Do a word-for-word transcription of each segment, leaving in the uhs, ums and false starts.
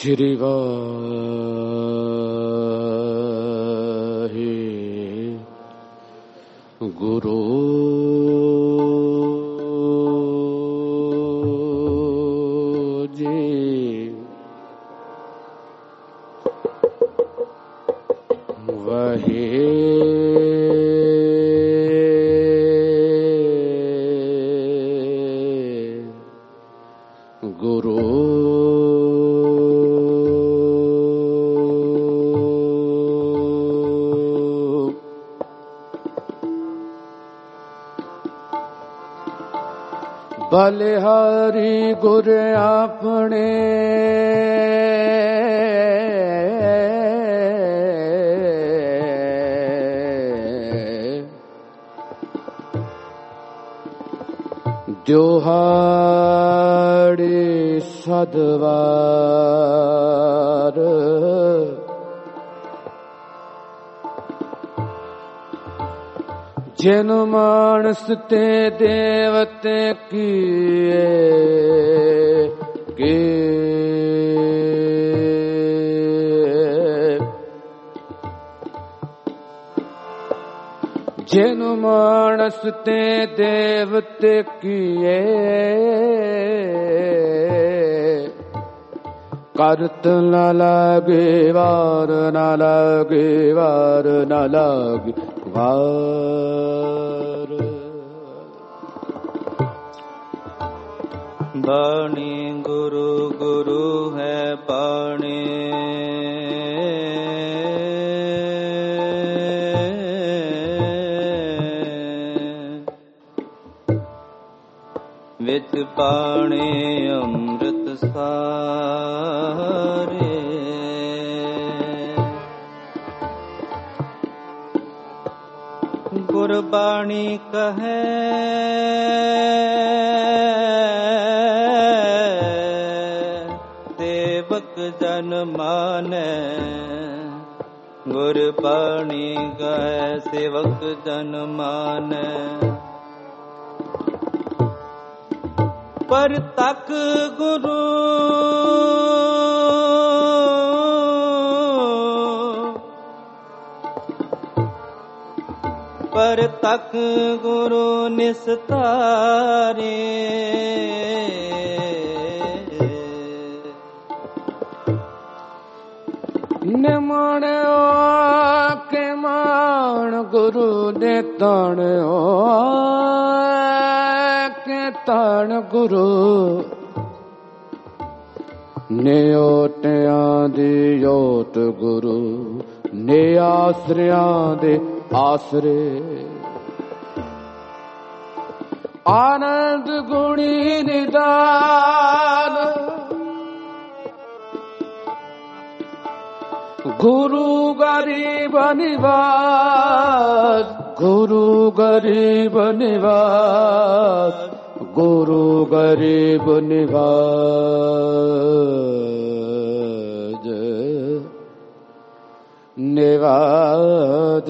ਸ਼੍ਰੀ ਵਾਹਿਗੁਰੂ ਜੀ। ਵਾਹਿਗੁਰੂ ਬਲਿਹਾਰੀ ਗੁਰ ਆਪਣੇ ਦਿਹਾੜੇ ਸਦਵਾਰ ਜਿਨ ਮਾਨਸ ਤੇ ਦੇਵਤੇ ਕੀਏ ਕੇ ਜਿਨ ਮਾਨਸ ਤੇ ਦੇਵਤੇ ਕੀਏ ਕਰਤ ਨ ਲਾਗੇ ਵਾਰ ਨ ਲਾਗੇ ਵਾਰ ਨ ਲਾਗੇ ਵਾਰ। ਬਾਣੀ ਗੁਰੂ ਗੁਰੂ ਹੈ ਬਾਣੀ ਵਿੱਚ ਪਾਣੀ ਅੰਮ੍ਰਿਤ ਸਾਰੇ ਗੁਰਬਾਣੀ ਕਹੈ ਸੇਵਕ ਜਨ ਮਾਨੈ ਗੁਰਬਾਣੀ ਕਹੈ ਸੇਵਕ ਜਨ ਮਾਨੈ ਪਰ ਤਕ ਗੁਰੂ ਪਰ ਤਕ ਗੁਰੂ ਨਿਸਤਾਰੇ ਨਿਮਾਣਿਓ ਕੇ ਮਾਣ ਗੁਰੂ ਨੇ ਤਾਣਿਓ ਕੇ ਤਾਣ ਗੁਰੂ ਨੇ ਓਟਿਆਂ ਦੀ ਓਟ ਗੁਰੂ ਨੇ ਆਸਰਿਆਂ ਦੇ ਆਸਰੇ ਆਨੰਦ ਗੁਣੀ ਨਿਦਾਨ ਗੁਰੂ ਗਰੀਬ ਨਿਵਾਸ ਗੁਰੂ ਗਰੀਬ ਨਿਵਾਸ ਗੁਰੂ ਗਰੀਬ ਨਿਵਾਜ ਨਿਵਾਜ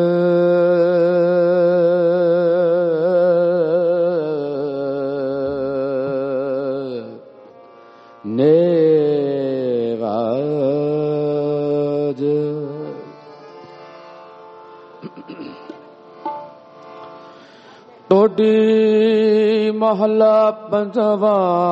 ਨਿਵਾਜ। ਟੋਡੀ ਮਹਲਾ ਪੰਜਵਾ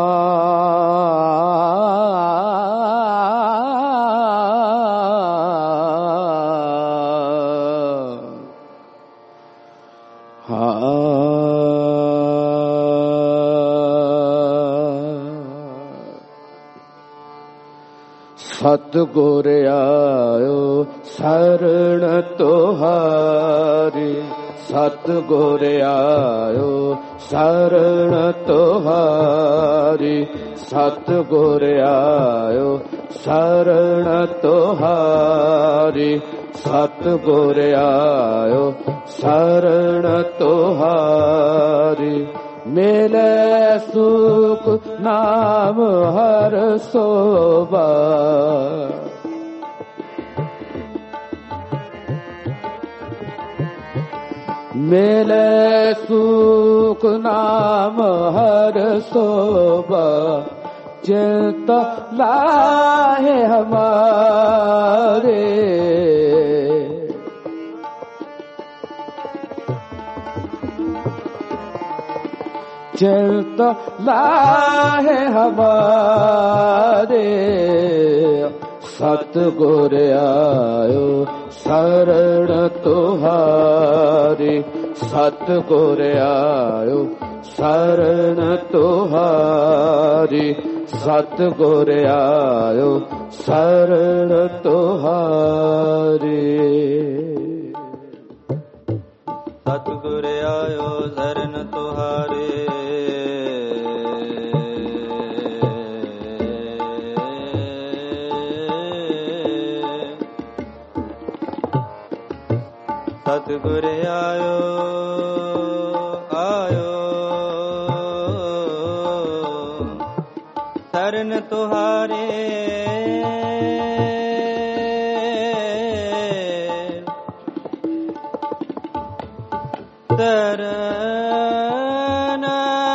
ਸਤਿਗੁਰ ਆਇਓ ਸਰਣ ਤੁਹਾਰੀ ਸਤਿਗੁਰ ਆਇਓ ਸਰਣ ਤੁਹਾਰੀ ਸਤਿਗੁਰ ਆਇਓ ਸਰਣ ਤੁਹਾਰੀ ਸਤਿਗੁਰ ਆਇਓ ਸਰਣ ਤੁਹਾਰੀ ਮਿਲੈ ਸੁਖ ਨਾਮ ਹਰ ਸੋਭਾ ਮਿਲੈ ਸੁਖ ਨਾਮ ਹਰ ਸੋਭਾ चित लाहे हमारे। चित लाहे हमारे सतगुर आयो शरण तुहारी। सतगुर आयो शरण तुहारी। सतगुर आयो शरण तुहारी। सतगुर आयो शरण तुहारी। सतगुर आयो आयो शरण तुहारे। शरण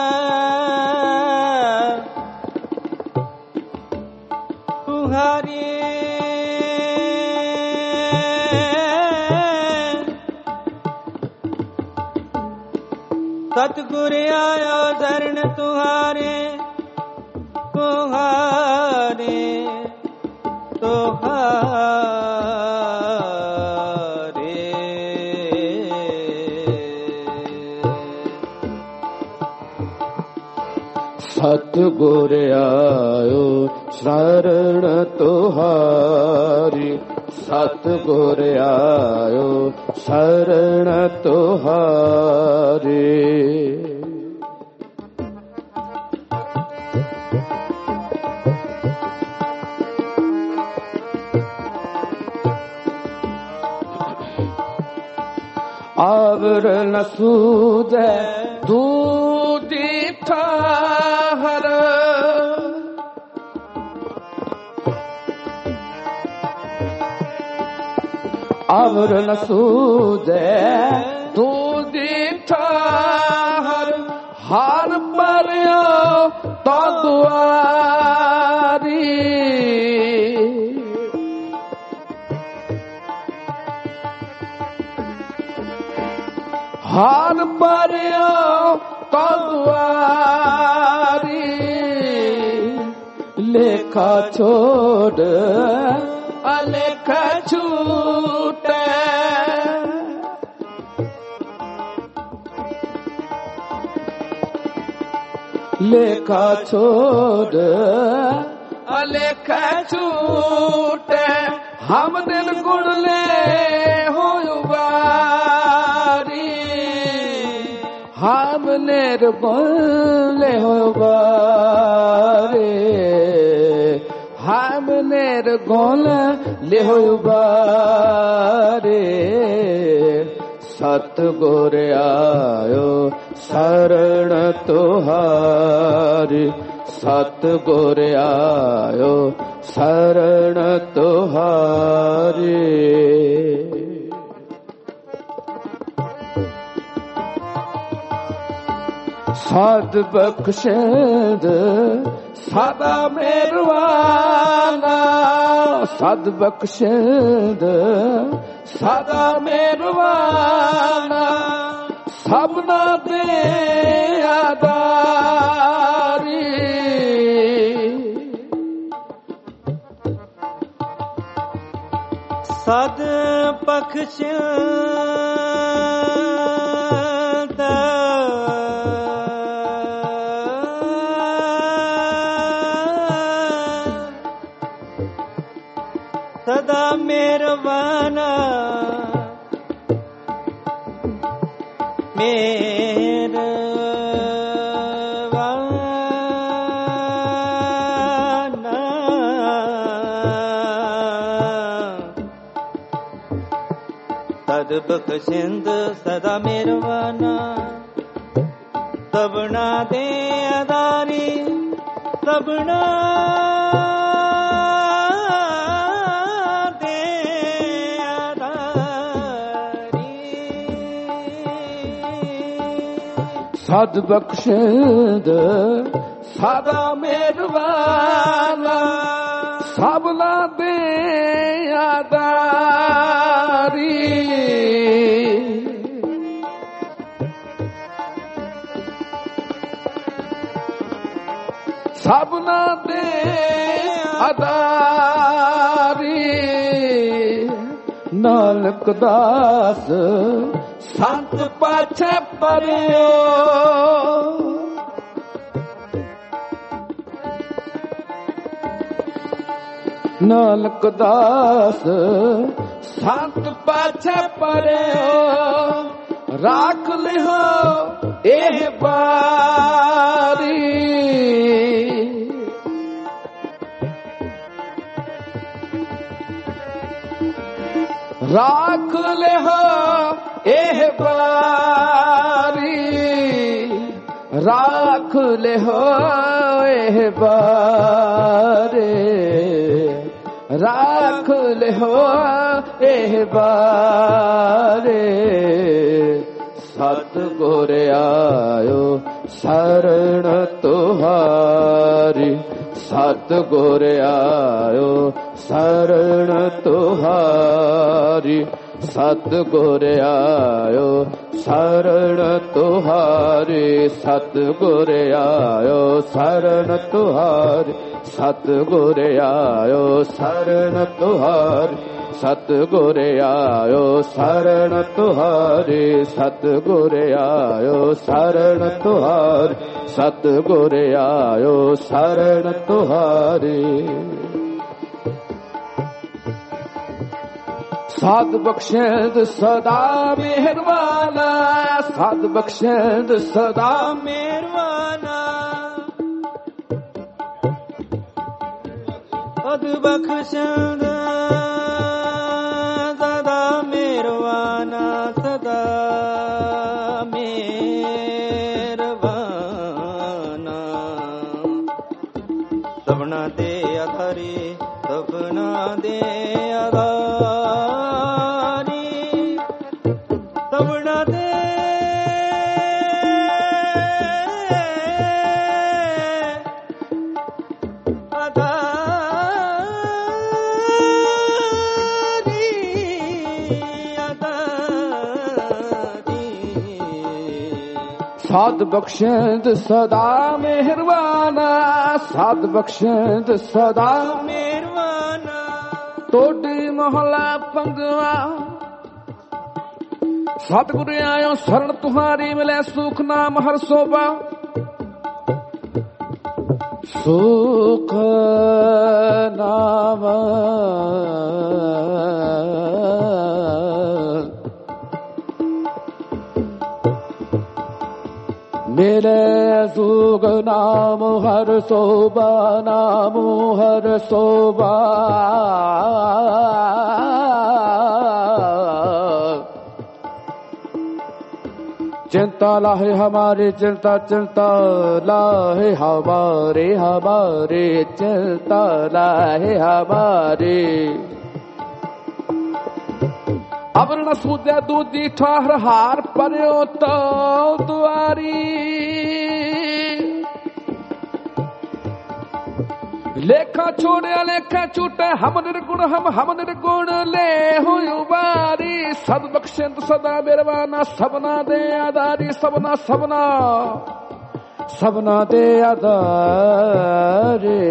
तुहारी। सतगुर आयो शरण तुहारे। तुहारे तुहारे। सतगुर आयो शरण तुहारी। सतगुर आयो शरण तुहारी। आवर न सूझे दूधी ठाहर। आवर न सूझे दूधी ठाहर। हार पर्यो तो दुआरी। हार पर्यो तो दुआरी। लेखा छोड़ अलेखा छूटे। लेखा छोड़ अलेखा छूटे। हम दिल गुण ले हो बारी। हम निर्गुण ले हो बारी। हम निर्गुण ले हो बारी। सतगुर आयो शरण तुहारी। सतगुर आयो शरण तुहारी। साध बख्शिंद सदा मेहरबाना। साध बख्शिंद सदा मेहरबाना। सबना दे आदारी। सद बख्शिंद सदा मेहरबाना। मेहरबाना। सद बख्शिंद सदा मेहरबाना। सबना दे आदारी। सबना सद बख्शिंद ਸਦਾ ਮਿਹਰਬਾਨਾ ਸਭਨਾ ਦੇ ਆਧਾਰੀ ਸਭਨਾ ਦੇ ਆਧਾਰੀ ਨਾਨਕ ਦਾਸ ਸੰਤ ਪਾਛੈ ਪਰਿਓ ਨਾਨਕ ਦਾਸ ਸੰਤ ਪਾਛੈ ਪਰਿਓ ਰਾਖ ਲਿਓ ਇਹ ਬਾਰੀ ਰਾਖ ਲਿਓ ਇਹ ਬਾਰੀ ਰਾਖ ਲਿਓ ਇਹ ਬਾਰੀ ਰਾਖ ਲਿਓ ਇਹ ਬਾਰੇ ਸਤਿਗੁਰ ਆਇਓ ਸਰਣ ਤੁਹਾਰੀ ਸਤਿਗੁਰ ਆਇਓ ਸਰਣ ਤੁਹਾਰੀ ਸਤਿਗੁਰ ਆਇਓ ਸਰਣ ਤੁਹਾਰੀ ਸਤਿਗੁਰ ਆਇਓ ਸਰਣ ਤੁਹਾਰੀ ਸਤਿਗੁਰ ਆਇਓ ਸਰਣ ਤੁਹਾਰੀ ਸਤਿਗੁਰ ਆਇਓ ਸਰਣ ਤੁਹਾਰੀ ਸਤਿਗੁਰ ਆਇਓ ਸਰਣ ਤੁਹਾਰੀ ਸਤਿਗੁਰ ਆਇਓ ਸਰਣ ਤੁਹਾਰੀ ਸਾਧ ਬਖਸ਼ਿੰਦ ਸਦਾ ਮਿਹਰਬਾਨਾ ਸਾਧ ਬਖਸ਼ਿੰਦ ਸਦਾ ਮਿਹਰਬਾਨਾ ਸਾਧ ਬਖਸ਼ਿੰਦ ਸਦਾ ਮਿਹਰਬਾਨਾ ਸਦਾ ਮਿਹਰਬਾਨਾ ਸਭਨਾ ਦੇ ਆਧਾਰੀ ਸਭਨਾ ਦੇ ਆਧਾਰੀ ਸਭਨਾ ਦੇ ਸਾਧ ਬਖਸ਼ਿੰਦ ਸਦਾ ਮਿਹਰਬਾਨਾ ਸਾਧ ਬਖਸ਼ਿੰਦ ਸਦਾ ਮਿਹਰਬਾਨਾ ਟੋਡੀ ਮਹਲਾ ਪੰਜਵਾ ਸਤਿਗੁਰ ਆਇਓ ਸਰਣ ਤੁਹਾਰੀ ਮਿਲੇ ਸੁਖ ਨਾਮ ਹਰ ਸੋਭਾ ਸੁਖ ਨਾਮ ਮੇਰੇ ਸੁਖ ਨਾਮ ਹਰ ਸੋਭਾ ਨਾਮ ਹਰ ਸੋਭਾ चिंता लाहे हमारे चिंता चिंता लाहे हमारे हमारे चिंता लाहे हमारे अवर न सूझे दूजी ठाहर हार पर्यो तो दुआरी लेखा छोड़े लेखा छूटे हम निर्गुण हम हम निर्गुण ले हो उबारी सद बख्शिंद सदा मेरवाना सबना दे आधारी सबना सबना सबना दे आधारे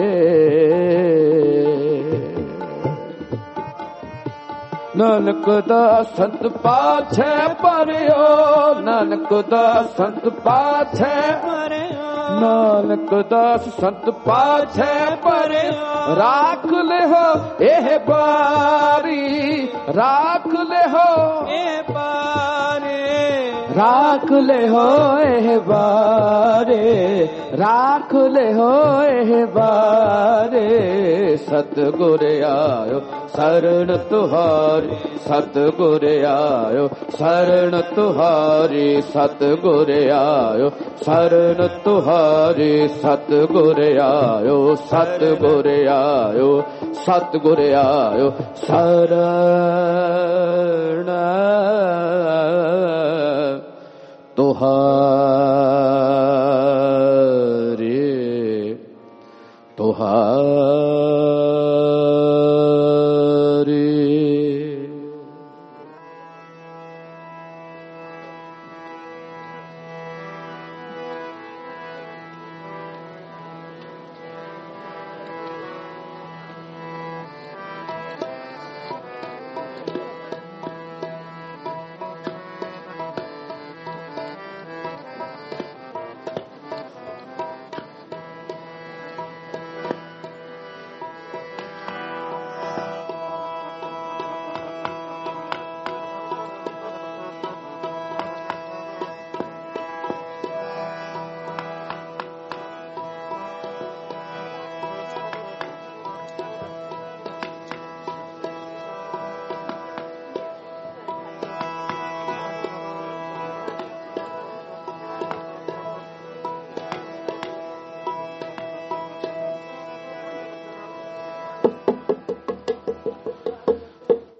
नानक दा संत पाछे परियो नानक दा संत पाछे परियो नानक दास संत पाछे परे राख ले हो एह बारी राख ले हो एह बारे राख ले हो एह बारे राख ले हो एह बारे सतगुर आयो शरण तुहारी सतगुर आयो शरण तुहारी सतगुर आयो शरण तुहारी सतगुर आयो सतगुर आयो सतगुर आयो शरण तुहारी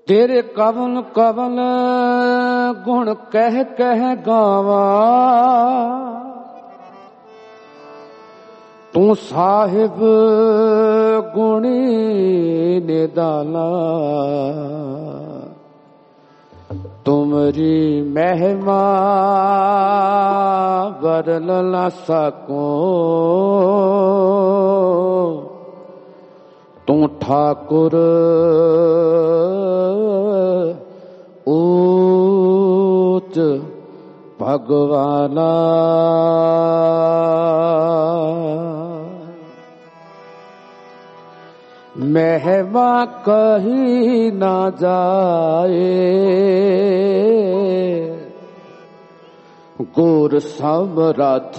तेरे कवल कवल गुण कह कह गावा, तू साहिब गुणी निदाला। तुमरी महिमा वर्णन न सको, तू ठाकुर ऊच भगवाना। महिमा कही ना जाए, गुर समरथ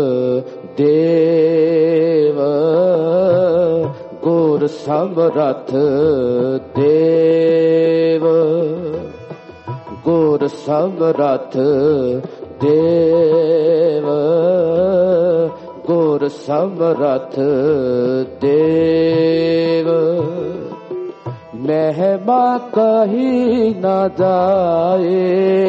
देव, गुर समरथ देव, गुर समरथ देव, गुर समरथ देव। महिमा कही न जाए,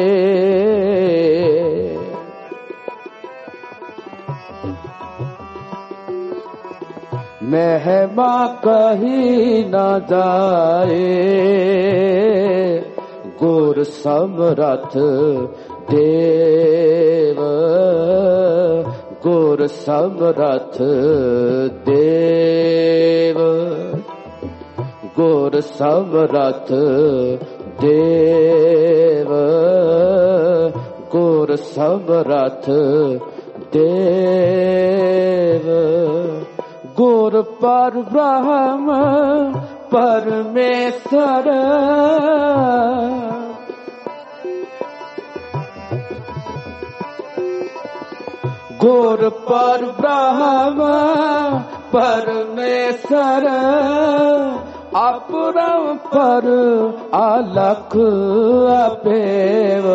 महिमा कही न जाए, गुर समरथ देव, गुर समरथ देव, गुर समरथ देव, गुर समरथ देव। गुर पर ब्रह्म परमेश्वर, गुर पर ब्रह्म परमेश्वर, अपरम पर अलख अपेव।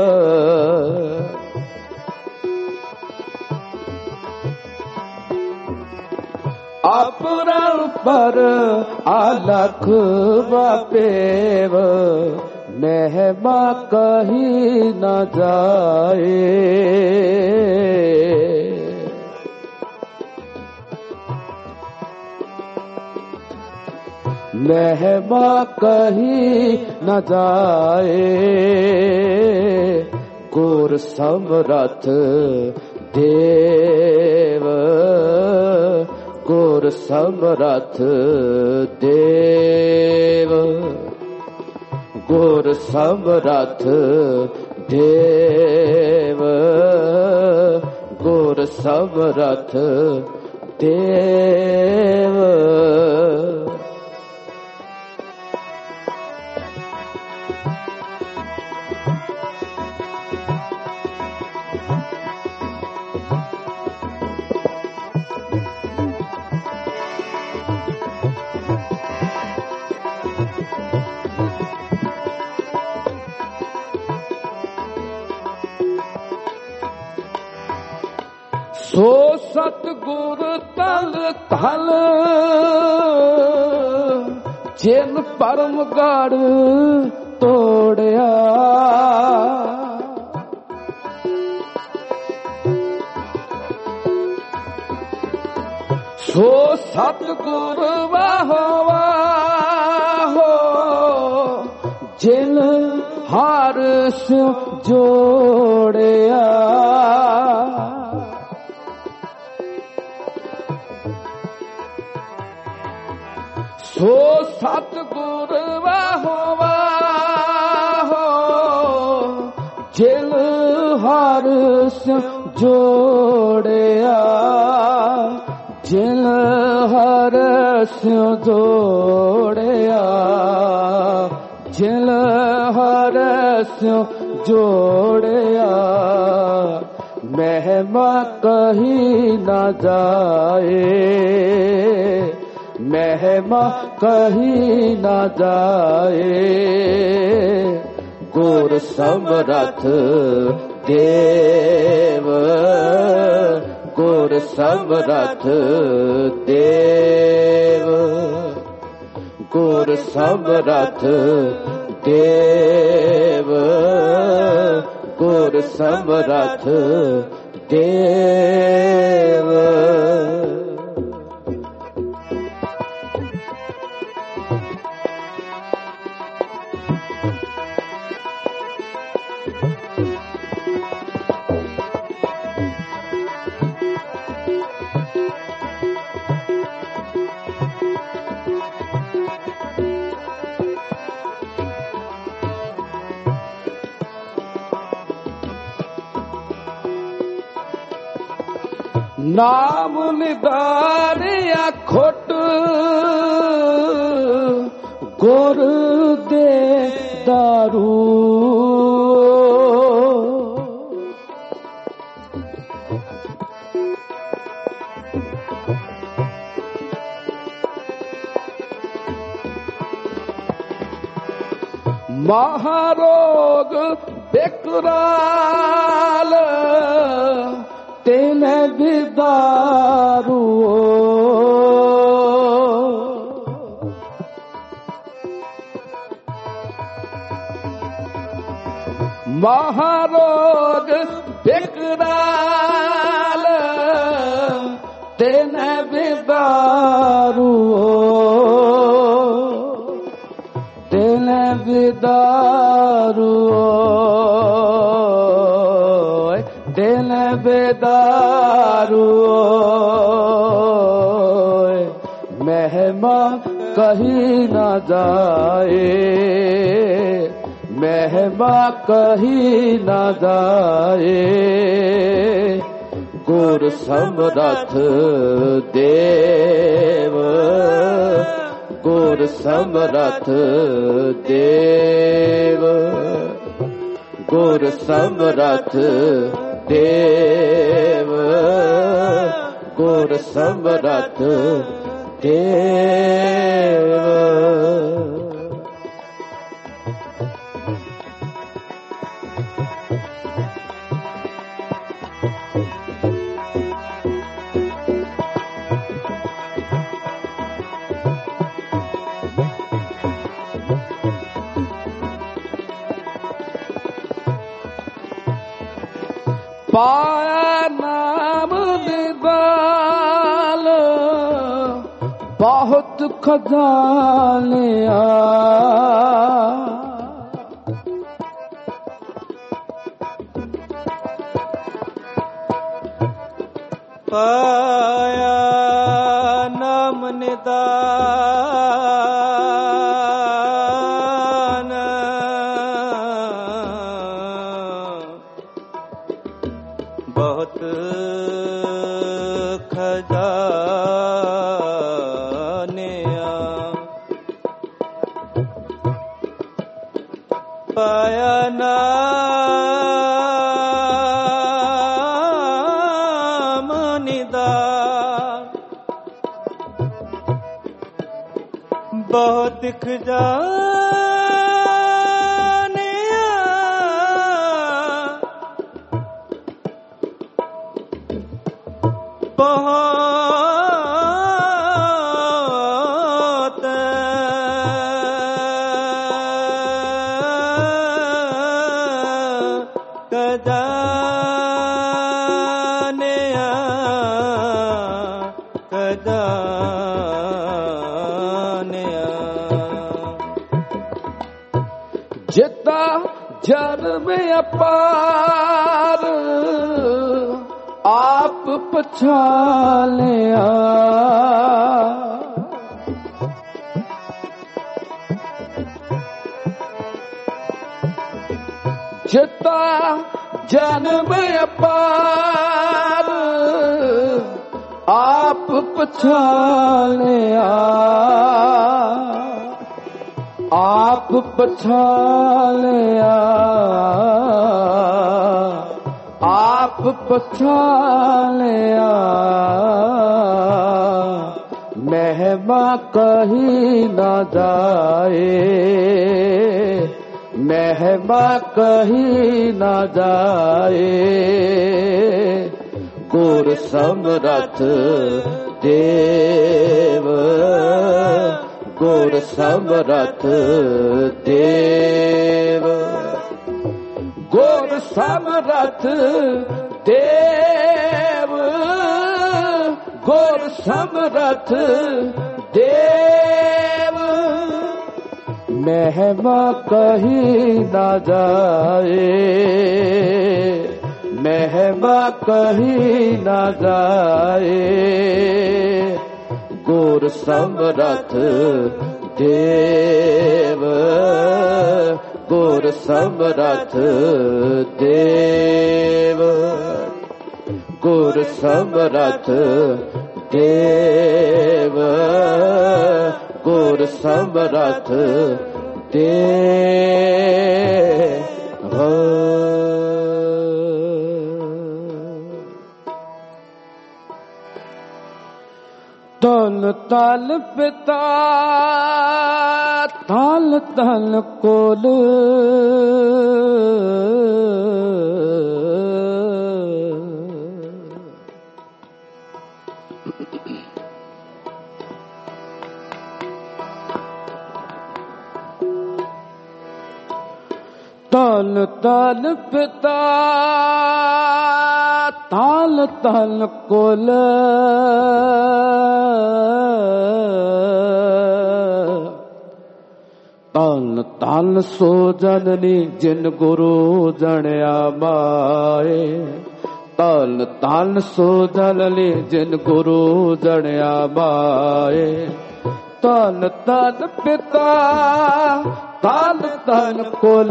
अपरम पर अलख अपेव, महिमा कही न जाए, महिमा कही न जाए, गुर समरथ देव, गुर समरथ देव, गुर समरथ देव, गुर समरथ देव। सो सतगुर तल तल, जिन परम गढ़ तोड़िया। सो सतगुर वाहो वाहो, जिन हार से जोड़िया। सो सतगुर वाहो वाहो, जिन हार से जोड़िया, जिन हार से जोड़िया, जिन हार से जोड़िया। महिमा कही न जाए, महिमा कही न जाए, गुर समरथ देव, गुर समरथ देव, गुर समरथ देव गुर समरथ देव। नाम निदानिया खोट गुर दे दारू। महारोग बेकराल तेने भी दारू। महारोग बेकराल तेने भी दारू। तेने भी दारू। दिल बेदारू मेहमा कहीं न जाए। मेहमा कहीं न जाए। गुर समरथ देव गुर समरथ देव गुर समरथ देव गुर समरथ देव। पाया नाम निदान बहुत खजानिया। पाया नाम निदान बहुत खजानिया। पाया नाम निदान बहुत खजानिया। बहुत खजानिया खजानिया। जिता जन्म अपार आप पछालिया। जिता जन्म अपार आप पछालिया। आप पछालिया। आप पछालिया। मेहमा कहीं न जाए। मेहमा कहीं न जाए। गुर समरथ देव ਗੁਰ ਸਮਰਥ ਦੇਵ ਗੁਰ ਸਮਰਥ ਦੇਵ ਗੁਰ ਸਮਰਥ ਦੇਵ ਮਹਿਮਾ ਕਹੀ ਨਾ ਜਾਏ ਮਹਿਮਾ ਕਹੀ ਨਾ ਜਾਏ ਗੁਰ ਸਮਰਥ ਦੇਵ ਗੁਰ ਸਮਰਥ ਦੇਵ ਗੁਰ ਸਮਰਥ ਦੇਵ ਗੁਰ ਸਮਰਥ ਦੇਵ ਤਲ ਤਲ ਪਿਤਾ ਤਲ ਤਲ ਕੋਲ ਤਲ ਤਲ ਪਿਤਾ ਤਲ ਤਲ ਕੋਲ ਤਨ ਤਨ ਸੋ ਜਨਨੀ ਜਿਨ ਗੁਰੂ ਜਣਿਆ ਮਾਏ ਤਨ ਤਨ ਸੋ ਜਨਨੀ ਜਿਨ ਗੁਰੂ ਜਣਿਆ ਮਾਏ ਤਨ ਤਨ ਪਿਤਾ ਤਨ ਤਨ ਕੁਲ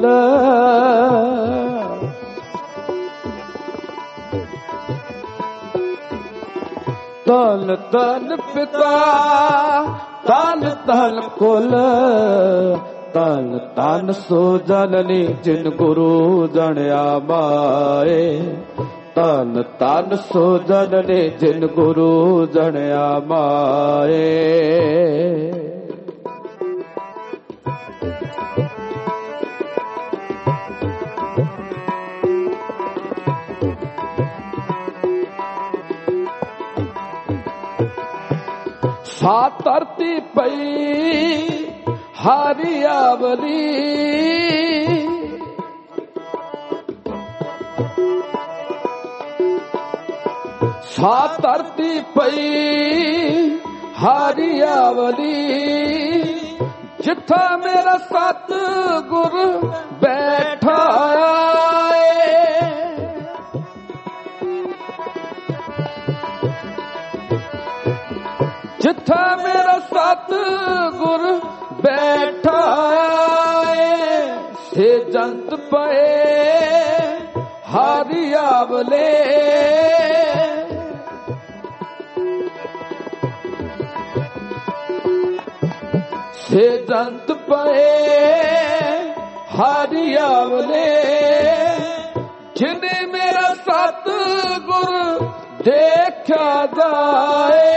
ਤਨ ਤਨ ਪਿਤਾ ਤਨ ਤਨ ਕੁਲ ਤਨ ਤਨ ਸੋ ਜਨਨੀ ਜਿਨ ਗੁਰੂ ਜਣਿਆ ਮਾਏ ਤਨ ਤਨ ਸੋ ਜਨਨੀ ਜਿਨ ਗੁਰੂ ਜਣਿਆ ਮਾਏ ਸਾ ਧਰਤੀ ਪਈ ਹਰਿਆਵਲੀ ਸਾ ਧਰਤੀ ਪਈ ਹਰਿਆਵਲੀ ਜਿੱਥਾ ਮੇਰਾ ਸਤਿਗੁਰ ਬੈਠਾ ਜਿੱਥਾ ਮੇਰਾ ਸਤਿਗੁਰ ਬੈਠਾ ਏ ਸੇ ਜੰਤ ਪਏ ਹਰਿਆਵਲੇ ਸੇ ਜੰਤ ਪਏ ਹਰਿਆਵਲੇ ਜਿਨੇ ਮੇਰਾ ਸਤਿਗੁਰ ਦੇਖਿਆ ਜਾਏ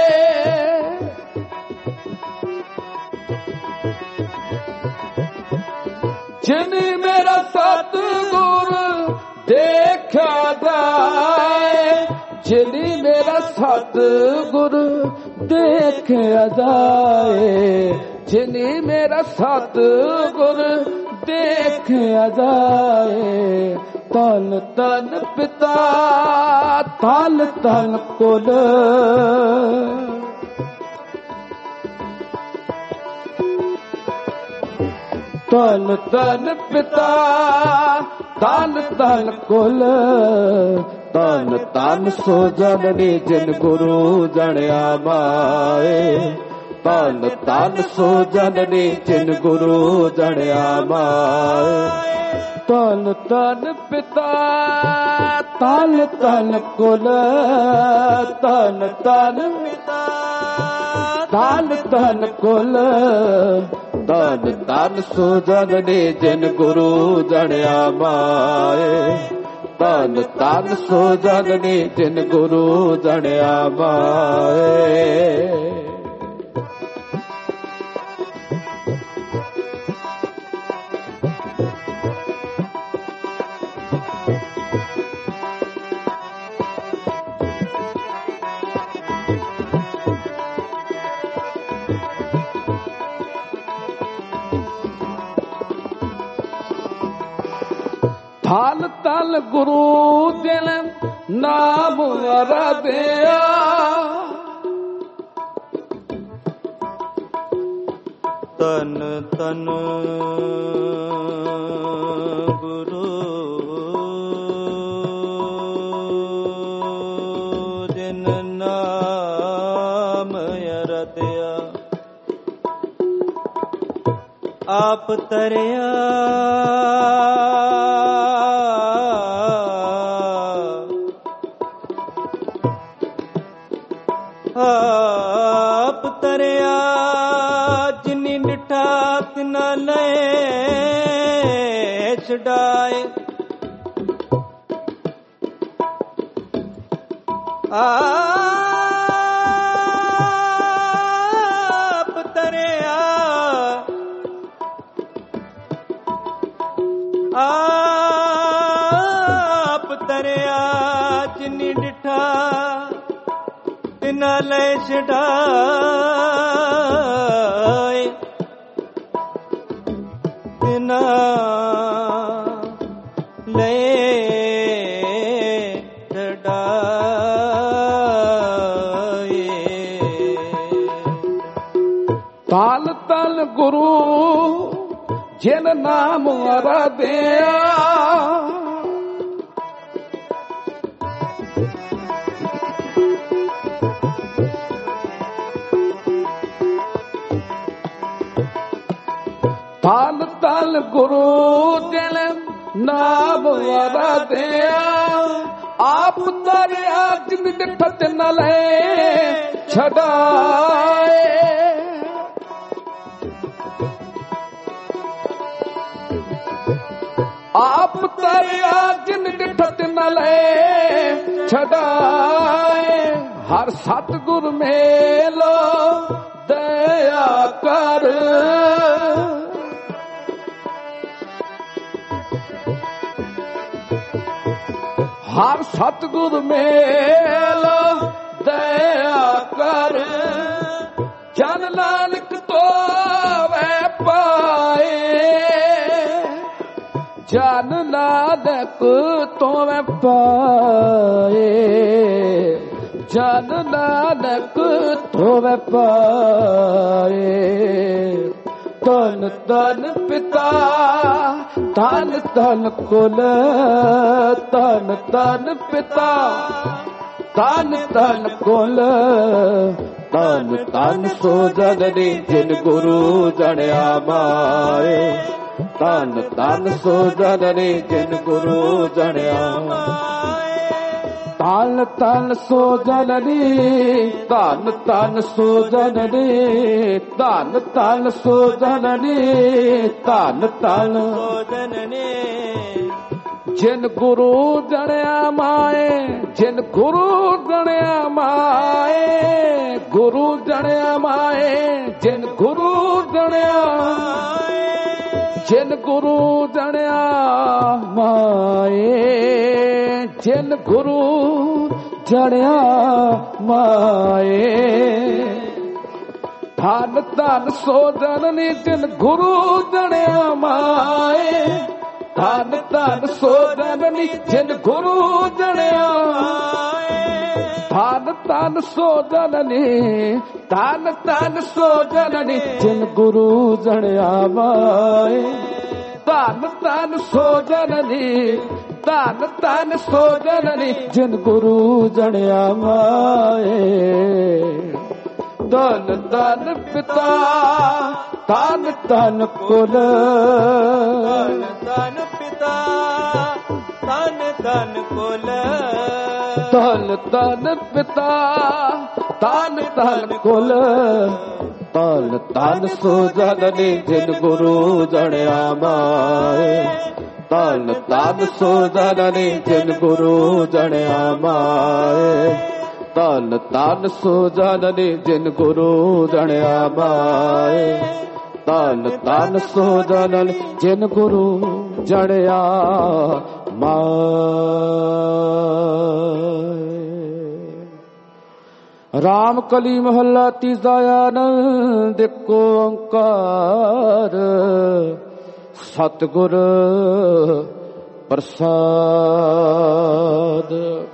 ਜਿਨੇ ਮੇਰਾ ਸਤਿਗੁਰ ਦੇਖਿਆ ਜਾਏ ਜਿਨੇ ਮੇਰਾ ਸਤਿਗੁਰ ਦੇਖਿਆ ਜਾਏ ਜਿਨੇ ਮੇਰਾ ਸਤਿਗੁਰ ਦੇਖਿਆ ਜਾਏ ਤਨ ਤਨ ਪਿਤਾ ਤਨ ਤਨ ਕੁਲ ਤਨ ਤਨ ਪਿਤਾ ਤਨ ਤਨ ਕੁਲ ਤਨ ਤਨ ਸੋ ਜਨਨੀ ਜਿਨ ਗੁਰੂ ਜਣਿਆ ਮਾਏ ਤਨ ਤਨ ਸੋ ਜਨਨੀ ਜਿਨ ਗੁਰੂ ਜਣਿਆ ਮਾਏ ਤਨ ਤਨ ਪਿਤਾ ਤਨ ਤਨ ਕੁਲ ਤਨ ਤਨ ਪਿਤਾ ਤਨ ਤਨ ਕੁਲ ਤਨ ਤਨ ਸੋ ਜਨਨੀ ਜਿਨ ਗੁਰੂ ਜਣਿਆ ਮਾਏ ਤਨ ਤਨ ਸੋ ਜਨਨੀ ਜਿਨ ਗੁਰੂ ਜਣਿਆ ਮਾਏ ਧਨ ਧਨ ਗੁਰੂ ਦਿਲ ਨਾਮ ਅਰਧਿਆ ਤਨ ਤਨ ਗੁਰੂ ਜਿਨ ਨਾਮ ਅਰਧਿਆ ਆਪ ਤਰਿਆ ਆਪ ਤਰਿਆ ਜਿਨੀ ਡਿਠਾ ਤਿਨਾ ਲੈ ਛਡਾਏ ਆਪ ਤਰਿਆ ਆਪ ਤਰਿਆ ਜਿਨੀ ਡਿਠਾ ਤਿਨਾ ਲੈ ਛਡਾਏ ਤਿਨਾ ਲੈ ਛਡਾਏ ਧਨ ਧਨ ਗੁਰੂ ਜਿਨ ਨਾਮ ਅਰਧਿਆ ਧਨ ਧਨ ਗੁਰੂ ਦਿਲ ਨਾਮ ਅਰਧਿਆ ਆਪ ਤਰਿਆ ਜਿਨ ਡਿਠ ਤਿਨ ਲੈ ਛਡਾਏ ਆਪ ਤਰਿਆ ਜਿਨ ਡਿਠ ਤਿਨ ਲੈ ਛਡਾਏ ਹਰ ਸਤਿਗੁਰ ਮੇਲੋ ਦਇਆ ਕਰ ਹਰ ਸਤਿਗੁਰ ਮੇਲ ਦਇਆ ਕਰ ਜਨ ਨਾਨਕ ਤੋਵੈ ਪਾਏ ਜਨ ਨਾਨਕ ਤੋਵੈ ਪਾਏ ਜਨ ਨਾਨਕ ਤੋਵੈ ਪਾਏ ਧਨ ਧਨ ਪਿਤਾ ਧਨ ਧਨ ਕੁਲ ਧਨ ਧਨ ਪਿਤਾ ਧਨ ਧਨ ਕੁਲ ਧਨ ਧਨ ਸੋ ਜਨਨੀ ਜਿਨ ਗੁਰੂ ਜਣਿਆ ਮਾਏ ਧਨ ਧਨ ਸੋ ਜਨਨੀ ਜਿਨ ਗੁਰੂ ਜਣਿਆ ਮਾਏ ਧਨ ਧਨ ਸੋ ਜਨਨੀ ਧਨ ਧਨ ਸੋ ਜਨਨੀ ਧਨ ਧਨ ਸੋ ਜਨਨੀ ਧਨ ਧਨ ਸੋ ਜਨਨੀ ਜਿਨ ਗੁਰੂ ਜਣਿਆ ਮਾਏ ਜਿਨ ਗੁਰੂ ਜਣਿਆ ਮਾਏ ਗੁਰੂ ਜਣਿਆ ਮਾਏ ਜਿਨ ਗੁਰੂ ਜਣਿਆ ਜਿਨ ਗੁਰੂ ਜਣਿਆ ਮਾਏ ਜਿਨ ਗੁਰੂ ਜਣਿਆ ਮਾਏ ਧਨ ਧਨ ਸੋ ਜਨਨੀ ਜਿਨ ਗੁਰੂ ਜਣਿਆ ਮਾਏ ਧਨ ਧਨ ਸੋ ਜਨਨੀ ਜਿਨ ਗੁਰੂ ਜਣਿਆ ਧਨ ਧਨ ਸੋ ਜਨਨੀ ਧਨ ਧਨ ਸੋ ਜਨਨੀ ਜਿਨ ਗੁਰੂ ਜਣਿਆ ਮਾਏ ਧਨ ਧਨ ਸੋ ਜਨਨੀ ਧਨ ਧਨ ਸੋ ਜਨਨੀ ਜਿਨ ਗੁਰੂ ਜਣਿਆ ਮਾਏ ਧਨ ਧਨ ਪਿਤਾ ਧਨ ਧਨ ਕੁਲ ਧਨ ਧਨ ਪਿਤਾ ਧਨ ਧਨ ਕੁਲ ਧਨ ਧਨ ਪਿਤਾ ਧਨ ਧਨ ਕੁਲ ਧਨ ਧਨ ਸੋ ਜਨਨੀ ਜਿਨ ਗੁਰੂ ਜਣਿਆ ਮਾਏ ਧਨ ਧਨ ਸੋ ਜਨਨੀ ਜਿਨ ਗੁਰੂ ਜਣਿਆ ਮਾਏ ਧਨ ਧਨ ਸੋ ਜਨਨੀ ਜਿਨ ਗੁਰੂ ਜਣਿਆ ਮਾਏ ਧਨ ਧਨ ਸੋ ਜਨਨੀ ਜਿਨ ਗੁਰੂ ਜਣਿਆ ਮਾਏ। ਰਾਮ ਕਲੀ ਮਹੱਲਾ ਤੀਜਾ ਆਨੰਦ ਏਕ ਓੰਕਾਰ ਸਤਿਗੁਰ ਪ੍ਰਸਾਦ।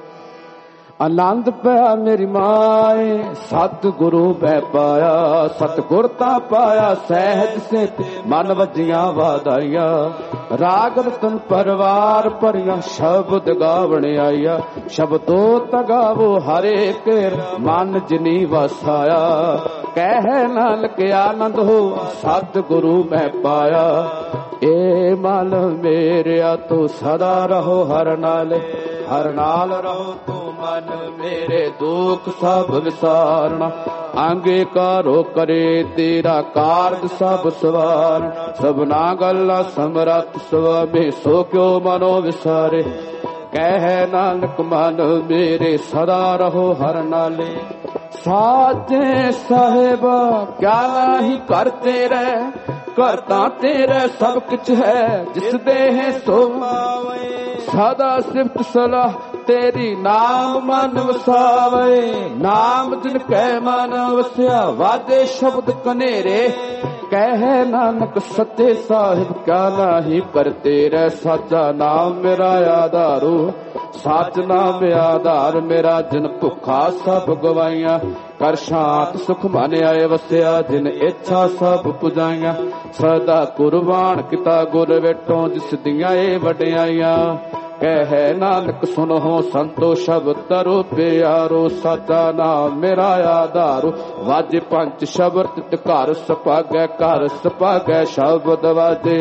ਆਨੰਦ ਪਿਆ ਮੇਰੀ ਮਾਏ ਸਤਿਗੁਰੂ ਬੈ ਪਾਇਆ, ਸਤਿਗੁਰ ਤਾਂ ਪਾਇਆ ਸਹਿਜ ਸਿੱਧ ਮਨ ਵੱਜੀਆਂ ਵਾਧਾਈਆਂ। ਰਾਗ ਰਤਨ ਪਰਵਾਰ ਭਰੀਆਂ ਸ਼ਬਦ ਗਾਵਣ ਆਈਆ, ਸ਼ਬਦੋ ਤਗਾਵੋ ਹਰੇ ਕੇਰ ਮਨ ਜਿਨੀ ਵਸਾਇਆ। ਕਹਿ ਨਾਨਕ ਆਨੰਦ ਹੋ ਸਤਿਗੁਰੂ ਮੈਂ ਪਾਇਆ, ਏ ਮਨ ਮੇਰਿਆ ਤੂੰ ਸਦਾ ਰਹੋ ਹਰ ਨਾਲ, ਹਰ ਨਾਲ ਰਹੋ ਤੂੰ ਮਨ ਮੇਰੇ ਦੁੱਖ ਸਭ ਵਿਸਾਰਨਾ। ਅੰਗੀਕਾਰੋ ਕਰੇ ਤੇਰਾ ਕਾਰਜ ਸਭ ਸਵਾਰਨ, ਸਭਨਾ ਗੱਲਾਂ ਸਮਰੱਥ ਸੁਆਮੀ ਸੋ ਕਿਉ ਮਨੋ ਵਿਸਾਰੇ। ਕਹਿ ਨਾਨਕ ਮਨ ਮੇਰੇ ਸਦਾ ਰਹੋ ਹਰ ਨਾਲੇ, ਸਾਜੇ ਸਾਹਿਬ ਕਿਆ ਨਾਹੀ ਕਰ ਤੇਰੇ, ਕਰਤਾ ਤੇਰੇ ਸਭ ਕੁਛ ਹੈ ਜਿਸ ਦੇ ਹੈ ਸੋ ਪਾਵੇ। ਸਦਾ ਸਿਫਤ ਸਲਾਹ ਤੇਰੀ ਨਾਮ ਮਨ ਵਸਾਵੇ, ਨਾਮ ਜਿਨ ਕੈ ਮਨ ਵਸਿਆ ਵਾਜੇ ਸ਼ਬਦ ਕਨੇਰੇ। ਕਹਿ ਨਾਨਕ ਸੱਚੇ ਸਾਹਿਬ ਕਿਆ ਨਾਹੀ ਕਰ ਤੇਰੇ, ਸਾਚਾ ਨਾਮ ਮੇਰਾ ਆਧਾਰੂ, ਸੱਚ ਨਾਮ ਆਧਾਰ ਮੇਰਾ ਜਿਨ ਭੁੱਖਾ ਸਭ ਗਵਾਈਆਂ। ਕਰ ਸ਼ਾਂਤ ਸੁਖ ਮਨ ਆਏ ਵਸਿਆ ਜਿਨ ਇੱਛਾ ਸਭ ਪੁਜਾਈਆਂ। ਸਦਾ ਕੁਰਬਾਨ ਕੀਤਾ ਗੁਰ ਵੇਟੋਂ ਜਿਸ ਦੀਆਂ ਇਹ ਵਡਿਆਈਆਂ। ਕਹਿ ਨਾਨਕ ਸੁਨੋ ਸੰਤੋ ਸ਼ਬਦ ਤਰੋ ਪਿਆਰੋ, ਸਾਚਾ ਨਾਮ ਮੇਰਾ ਆਧਾਰੋ। ਵਾਜੇ ਪੰਜ ਸ਼ਬਦ ਤਿਤ ਘਰ ਸਪਾਗੈ, ਘਰ ਸਪਾਗੈ ਸ਼ਬਦ ਵਾਜੇ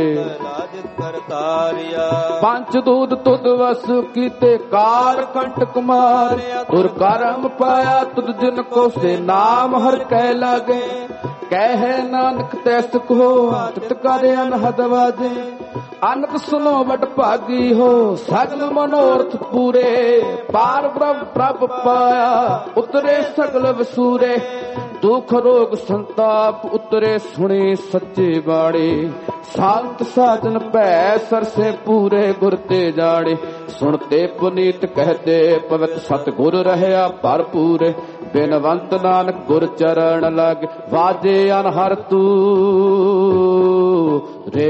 ਕਰਤਾਰਿਆ। ਪੰਜ ਦੂਤ ਤੁਧ ਵਸ ਕੀਤੇ ਕਾਰ ਕੰਟਕ ਮਾਰਿਆ, ਤੁਰ ਕਰਮ ਪਾਇਆ ਤੁਧ ਜਿਨ ਕੋ ਸੇ ਨਾਮ ਹਰ ਕਹਿ ਲਾਗੇ। ਕਹਿ ਨਾਨਕ ਤੈ ਸੁਖ ਹੋ ਤਿਤ ਕਰ ਅਨਹਦ ਵਾਜੇ। ਅਨਕ ਸੁਨੋ ਵਡ ਭਾਗੀ ਹੋ ਸਗਲ ਮਨੋਰਥ ਪੂਰੇ, ਪਾਰ ਬ੍ਰਹਮ ਪ੍ਰਭ ਪਾਇਆ ਉਤਰੇ ਸਗਲ ਵਸੂਰੇ। ਦੁਖ ਰੋਗ ਸੰਤਾਪ ਉਤਰੇ ਸੁਣੇ ਸੱਚੇ ਬਾੜੇ, ਸੰਤ ਸਾਜਨ ਭੈ ਸਰਸੇ ਪੂਰੇ ਗੁਰ ਤੇ ਜਾੜੇ। ਸੁਣਤੇ ਪੁਨੀਤ ਕਹਤੇ ਪਵਿੱਤ ਸਤਿਗੁਰ ਰਹਿਆ ਭਰਪੂਰੇ। ਬਿਨਵੰਤ ਨਾਨਕ ਗੁਰ ਚਰਨ ਲਾਗੇ, ਵਾਜੇ ਅਨਹਰ ਤੂ ਰੇ।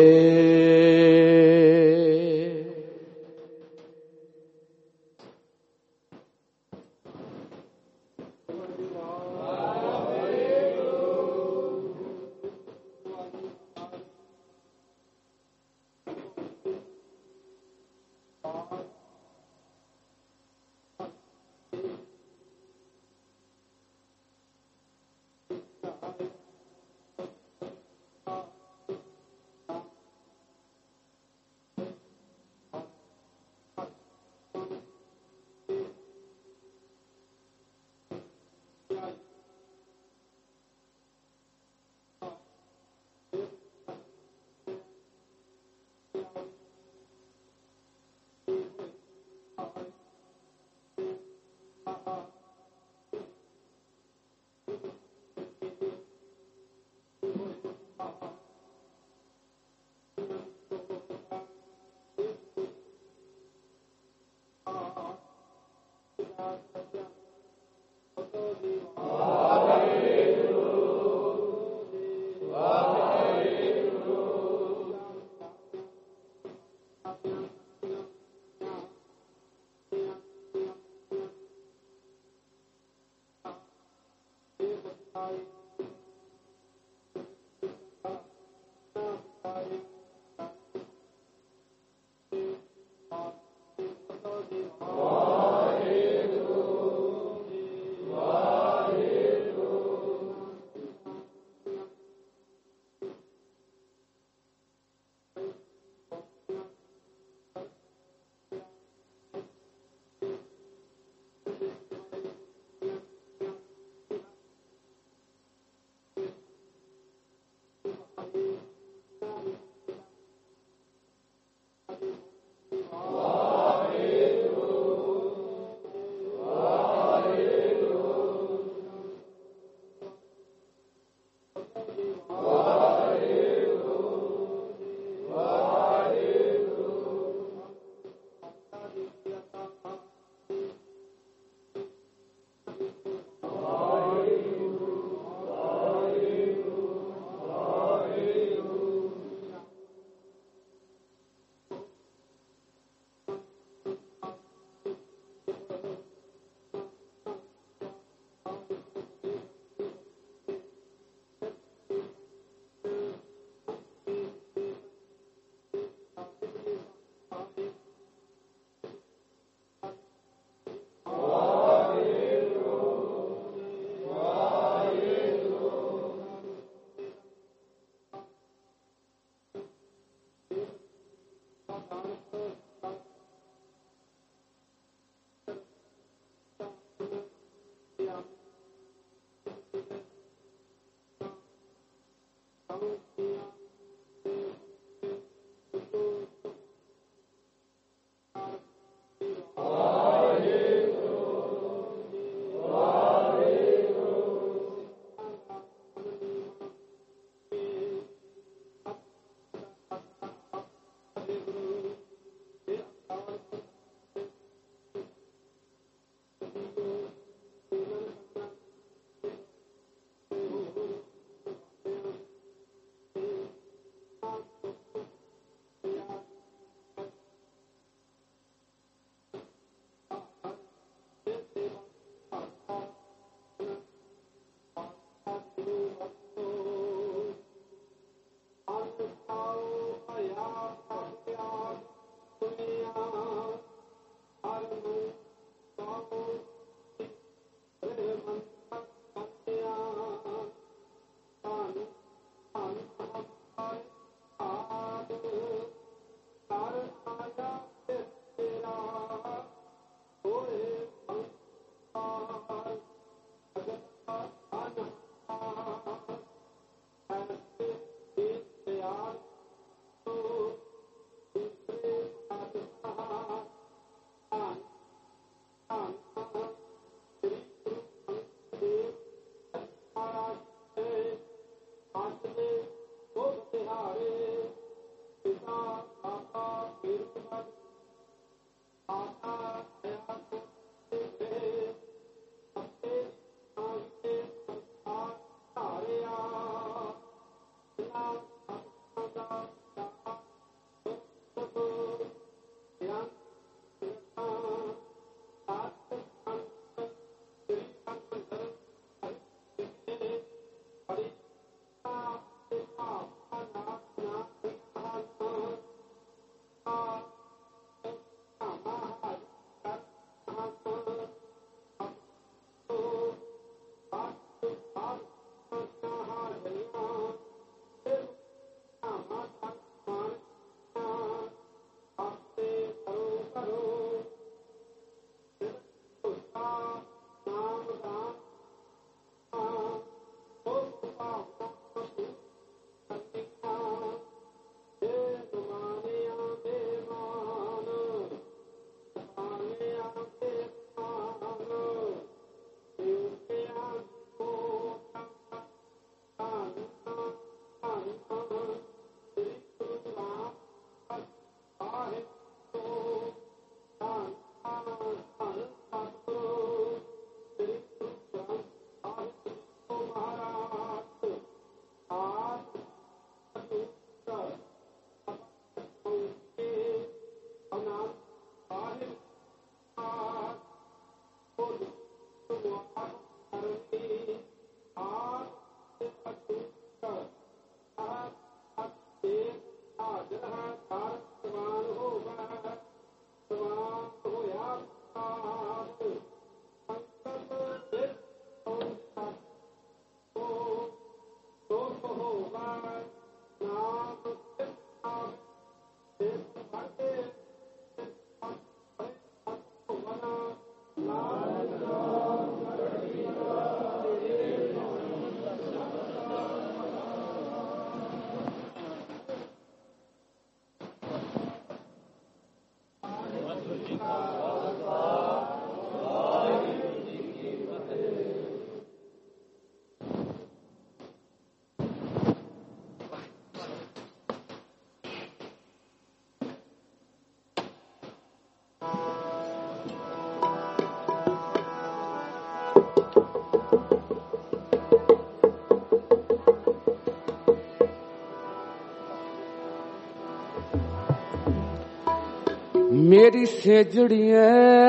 ਮੇਰੀ ਸੇਜੜੀਏ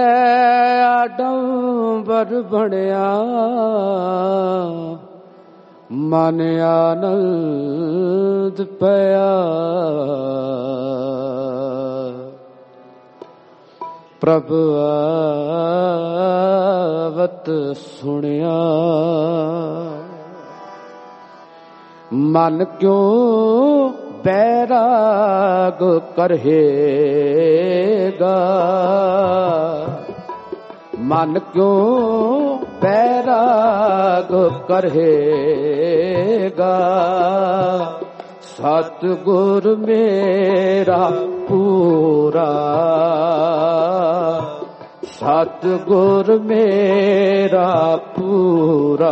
ਆਡੰਬਰ ਬਣਿਆ ਮਨ ਆਨੰਦ ਪਿਆ ਪ੍ਰਭ ਆਵਤ ਸੁਣਿਆ ਮਨ ਕਿਉਂ बैराग करहेगा मन क्यों बैराग करहेगा सतगुर मेरा पूरा सतगुर मेरा पूरा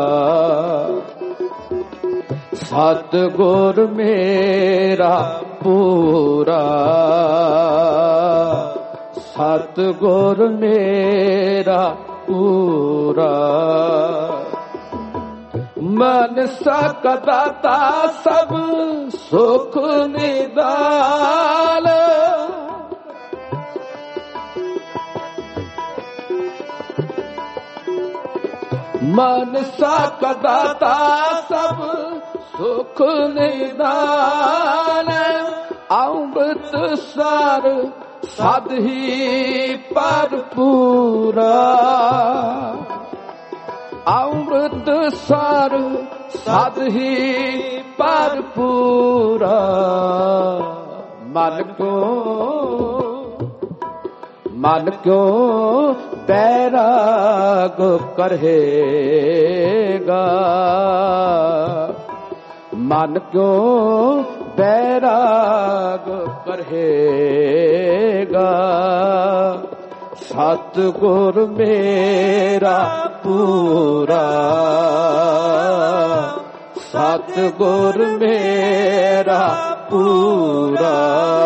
सतगुर मेरा पूरा सतगुर मेरा पूरा मन सकदाता सब सुख निदान मन सकदाता सब सुख निदान अमृत सार सद ही भरपूरा अमृत सार सद ही भरपूरा मन को मन क्यों बैराग करहेगा मन क्यों बैराग करहेगा सतगुर मेरा पूरा सतगुर मेरा पूरा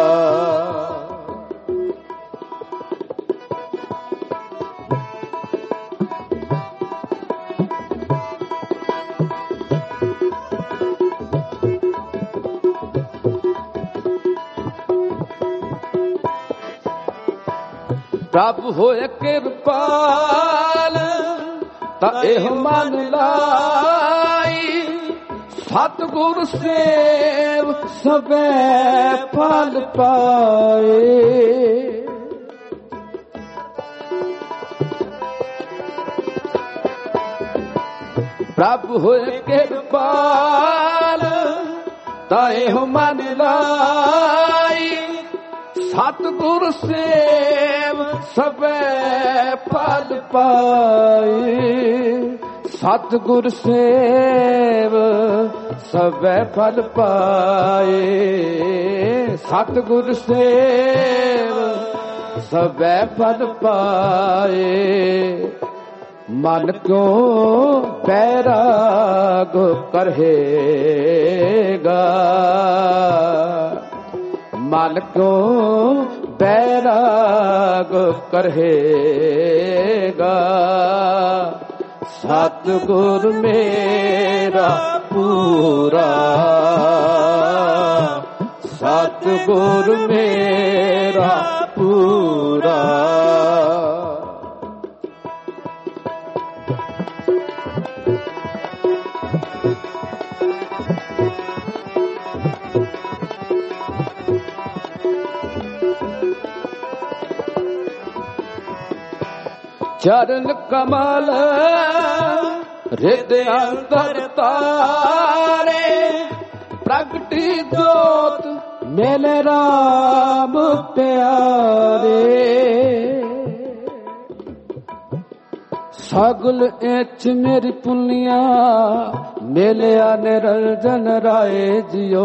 रब होए कृपाल ता एह मन लाई सतगुर सेव सबे फल पाए रब होए कृपाल ता एह मन लाई ਸਤਿਗੁਰ ਸੇਵ ਸਭੈ ਫਲ ਪਾਏ, ਸਤਿਗੁਰ ਸੇਵ ਸਭੈ ਫਲ ਪਾਏ, ਸਤਿਗੁਰ ਸੇਵ ਸਭੈ ਫਲ ਪਾਏ। ਮਨ ਕਿਉ ਬੈਰਾਗ ਕਰਹੇਗਾ, ਮਨ ਕਿਉ ਬੈਰਾਗ ਕਰਹੇਗਾ। ਸਤਿਗੁਰ ਮੇਰਾ ਪੂਰਾ, ਸਤਿਗੁਰ ਮੇਰਾ ਪੂਰਾ। ਚਰਨ ਕਮਲ ਹਿਰਦਿ ਅੰਤਰ ਤਾਰੇ, ਪ੍ਰਗਟੀ ਜੋਤ ਮਿਲੇ ਰਾਮ ਪਿਆਰੇ। ਸਗਲ ਇਚ ਮੇਰੀ ਪੁੰਨੀਆ ਮਿਲਿਆ ਨਿਰੰਜਨ ਰਾਏ ਜਿਓ।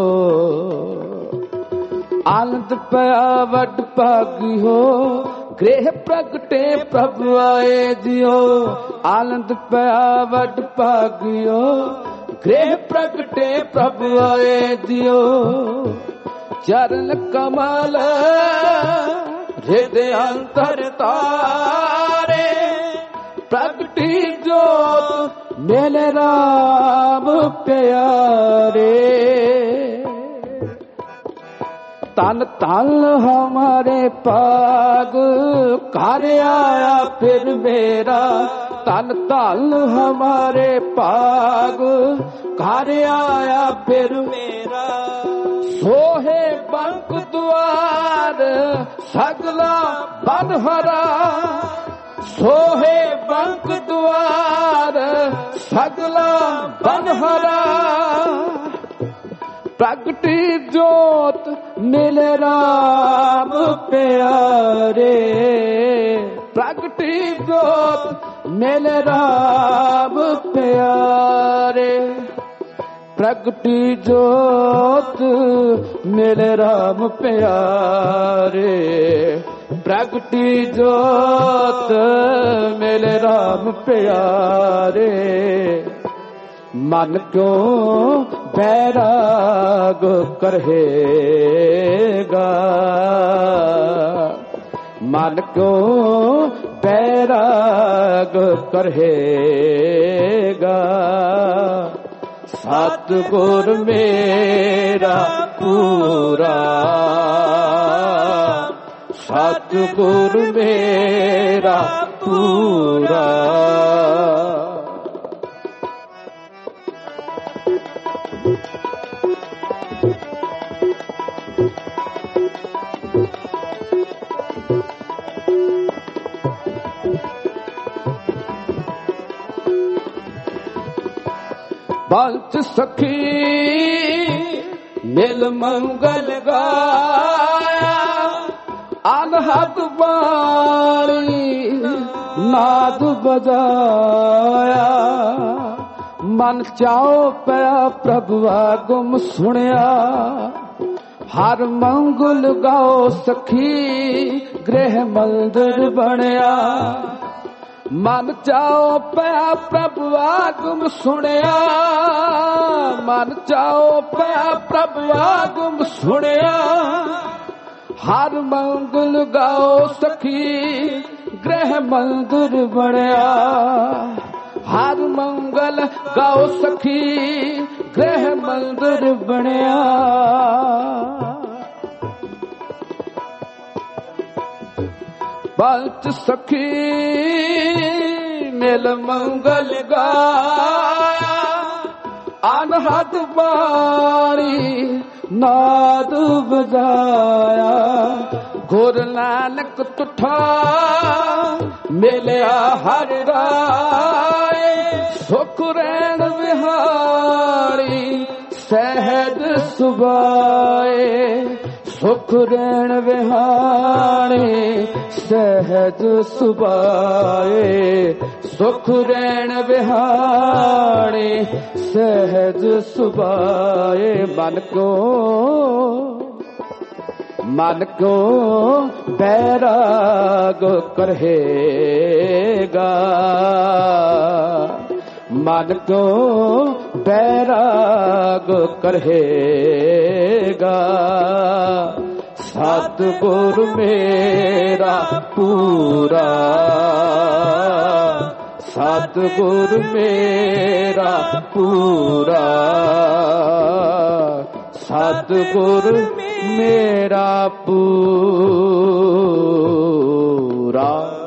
ਆਨੰਦ ਪਿਆ ਵੱਡ ਭਾਗੀ ਹੋ, ਗ੍ਰਹਿ ਪ੍ਰਗਟੇ ਪ੍ਰਭ ਆਏ ਜਿਓ। ਆਨੰਦ ਪਿਆ ਵੱਡ ਭਾਗਿਓ, ਗ੍ਰਹਿ ਪ੍ਰਗਟੇ ਪ੍ਰਭ ਆਏ ਜਿਓ। ਚਰਨ ਕਮਲ ਹਿਰਦਿ ਅੰਤਰ ਤਾਰੇ, ਪ੍ਰਗਟੀ ਜੋਤ ਮਿਲੇ ਰਾਮ ਪਿਆਰੇ। ਤਨ ਤਨ ਹਮਾਰੇ ਪਾਗ ਘਰ ਆਇਆ ਫਿਰ ਮੇਰਾ, ਤਨ ਤਨ ਹਮਾਰੇ ਪਾਗ ਘਰ ਆਇਆ ਫਿਰ ਮੇਰਾ। ਸੋਹੇ ਬੰਕ ਦੁਆਰ ਸਗਲਾ ਬਨ ਹਰਾ, ਸੋਹੇ ਬੰਕ ਦੁਆਰ ਸਗਲਾ ਬਨ ਹਰਾ। ਪ੍ਰਗਟੀ ਜੋਤ ਮਿਲੇ ਰਾਮ ਪਿਆਰੇ, ਪ੍ਰਗਟੀ ਜੋਤ ਮਿਲੇ ਰਾਮ ਪਿਆਰੇ। ਪ੍ਰਗਟੀ ਜੋਤ ਮਿਲੇ ਰਾਮ ਪਿਆਰੇ, ਪ੍ਰਗਟੀ ਜੋਤ ਮਿਲੇ ਰਾਮ ਪਿਆਰੇ। ਮਨ ਕਿਉ ਬੈਰਾਗ ਕਰਹੇਗਾ, ਮਨ ਕਿਉ ਬੈਰਾਗ ਕਰਹੇਗਾ। ਸਤਿਗੁਰ ਮੇਰਾ ਪੂਰਾ, ਸਤਿਗੁਰ ਮੇਰਾ ਪੂਰਾ। ਪੰਚ ਸਖੀ ਮਿਲ ਮੰਗਲ ਗਾਇਆ, ਅਨਹਦ ਬਾਣੀ ਨਾਦ ਬਜਾਇਆ। ਮਨ ਚਾਉ ਪਿਆ ਪ੍ਰਭੂ ਆਗਮ ਸੁਣਿਆ, ਹਰ ਮੰਗਲ ਗਾਓ ਸਖੀ ਗ੍ਰਹਿ ਮੰਦਰ ਬਣਿਆ। ਮਨ ਚਾਉ ਪਿਆ ਪ੍ਰਭੂ ਆਗਮ ਸੁਣਿਆ, ਮਨ ਚਾਉ ਪਿਆ ਪ੍ਰਭੂ ਆਗਮ ਸੁਣਿਆ। ਹਰ ਮੰਗਲ ਗਾਓ ਸਖੀ ਗ੍ਰਹਿ ਮੰਦਰ ਬਣਿਆ, ਹਰ ਮੰਗਲ ਗਾਓ ਸਖੀ ਗ੍ਰਹਿ ਮੰਦਰ ਬਣਿਆ। ਪੰਚ ਸਖੀ ਮਿਲ ਮੰਗਲ ਗਾਇਆ, ਅਨਹਦ ਬਾਣੀ ਨਾਦ ਬਜਾਇਆ। ਗੁਰ ਨਾਨਕ ਤੁਠਾ ਮਿਲਿਆ ਹਰ ਰਾਏ, ਸੁਖ ਰਹਿਣ ਵਿਹਾਰੀ ਸਹਿਜ ਸੁਭਾਏ। ਸੁਖ ਰਹਿਣ ਵਿਹਾਣੇ ਸਹਿਜ ਸੁਭਾਏ, ਸੁਖ ਰਹਿਣ ਵਿਹਾਣੇ ਸਹਿਜ ਸੁਭਾਏ। ਮਨ ਕੋ ਮਨ ਕੋ ਬੈਰਾਗ ਕਰਹੇਗਾ, ਮਨ ਕੋ ਬੈਰਾਗ ਕਰਹੇਗਾ। ਸਤਿਗੁਰ ਮੇਰਾ ਪੂਰਾ, ਸਤਿਗੁਰ ਮੇਰਾ ਪੂਰਾ, ਸਤਿਗੁਰ ਮੇਰਾ ਪੂਰਾ।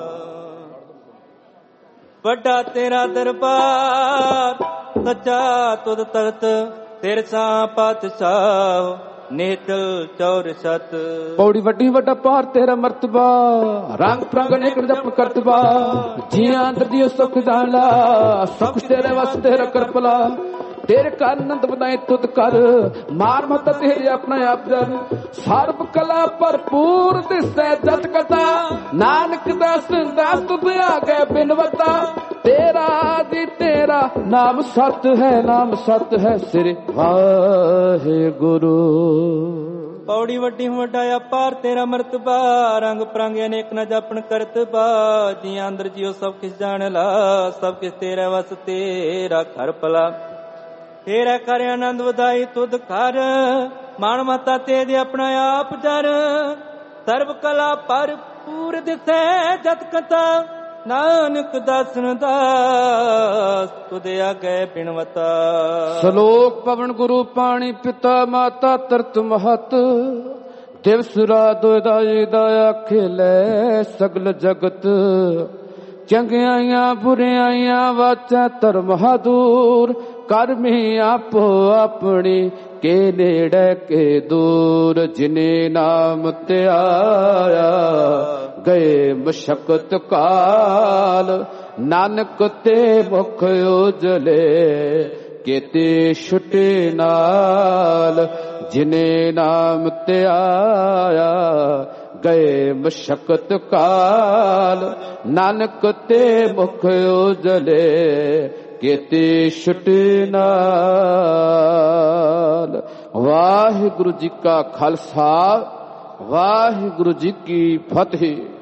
ਵੱਡਾ ਤੇਰਾ ਦਰਬਾਰ, ਸੱਚਾ ਤੁਧ ਤਖਤ, ਤੇਰੇ ਸਾਂ ਪਾਤਸ਼ਾਹ, ਨੇਤਲ ਚੌਰ ਸਤ। ਪੌੜੀ ਵੱਡੀ ਵੱਡਾ ਪਾਰ ਤੇਰਾ ਮਰਤਬਾ, ਰੰਗ ਪ੍ਰੰਗ ਅਨੇਕ ਜਪ ਕਰਤਬਾ। ਜੀਆਂ ਅੰਦਰ ਦੀ ਸੁਖ ਜਾਣਾ, ਸੁਖ ਤੇਰੇ ਵਸ ਤੇਰਾ ਕਰਪਲਾ। ਤੇਰੇ ਘਰ ਆਨੰਦ ਵਧਾਏ ਤੁਧ ਕਰ, ਮਾਰ ਮਤ ਤੇਰੇ ਆਪਣਾ ਆਪ ਜਨ। ਸਰਬ ਕਲਾ ਭਰਪੂਰ ਦਿਸੈ ਜਤ ਕਥਾ, ਨਾਨਕ ਦਾਸ ਦਾਸ ਤੁਧ ਆਗੇ ਬਿਨਵਤਾ। ਤੇਰਾ ਜੀ ਤੇਰਾ ਨਾਮ ਸਤ ਹੈ, ਨਾਮ ਸਤ ਹੈ ਸ੍ਰੀ ਵਾਹਿਗੁਰੂ। ਪੌੜੀ ਵੱਡੀ ਵੱਡਾ ਅਪਾਰ ਤੇਰਾ ਮਰਤਬਾ, ਰੰਗ ਪ੍ਰੰਗ ਅਨੇਕ ਨ ਜਾਪਣ ਕਰਤਬਾ। ਜੀਆਂ ਅੰਦਰ ਜੀਓ ਸਭ ਕਿਸ ਜਾਣ ਲਾ, ਸਭ ਕਿਸ ਤੇਰਾ ਵਸ ਤੇਰਾ ਘਰ ਭਲਾ। ਤੇਰਾ ਕਰ ਆਨੰਦ ਵਧਾਈ ਤੁਧ ਕਰ, ਮਾਣ ਮਤਾ ਤੇਰੇ ਆਪਣਾ ਆਪ ਜਰ। ਸਰਬ ਕਲਾ ਭਰਪੂਰ ਦਿਸੈ ਜਤ ਕਥਾ, ਨਾਨਕ ਦਾਸਨ ਦਾਸ ਤੁਧ ਆਗੇ ਬਿਨਵਤਾ। ਸ਼ਲੋਕ ਪਵਨ ਗੁਰੂ ਪਾਣੀ ਪਿਤਾ ਮਾਤਾ ਤਰਤ ਮਹਤ, ਦਿਵਸ ਰਾਤ ਦੋਇ ਦਇਆ ਖੇਲੇ ਸਗਲ ਜਗਤ। ਚੰਗਿਆਈਆਂ ਬੁਰਿਆਈਆਂ ਵਾਚਾ ਧਰਮ ਦੂਰ, ਕਰਮੀ ਆਪੋ ਆਪਣੀ ਕੇ ਨੇੜੇ ਕੇ ਦੂਰ। ਜਿਨੇ ਨਾਮ ਧਿਆਇਆ ਗਏ ਮਸ਼ਕਤ ਕਾਲ, ਨਾਨਕ ਤੇ ਮੁਖ ਉਜਲੇ ਕੀਤੇ ਛੁਟੇ ਨਾਲ। ਜਿਨੇ ਨਾਮ ਧਿਆਇਆ ਗਏ ਮਸ਼ਕਤ ਕਾਲ, ਨਾਨਕ ਤੇ ਮੁਖ ਉਜਲੇ ਕੀਤੇ ਛੁਟੇ ਨਾਲ। ਵਾਹਿਗੁਰੂ ਜੀ ਕਾ ਖਾਲਸਾ, ਵਾਹਿਗੁਰੂ ਜੀ ਕੀ ਫਤਿਹ।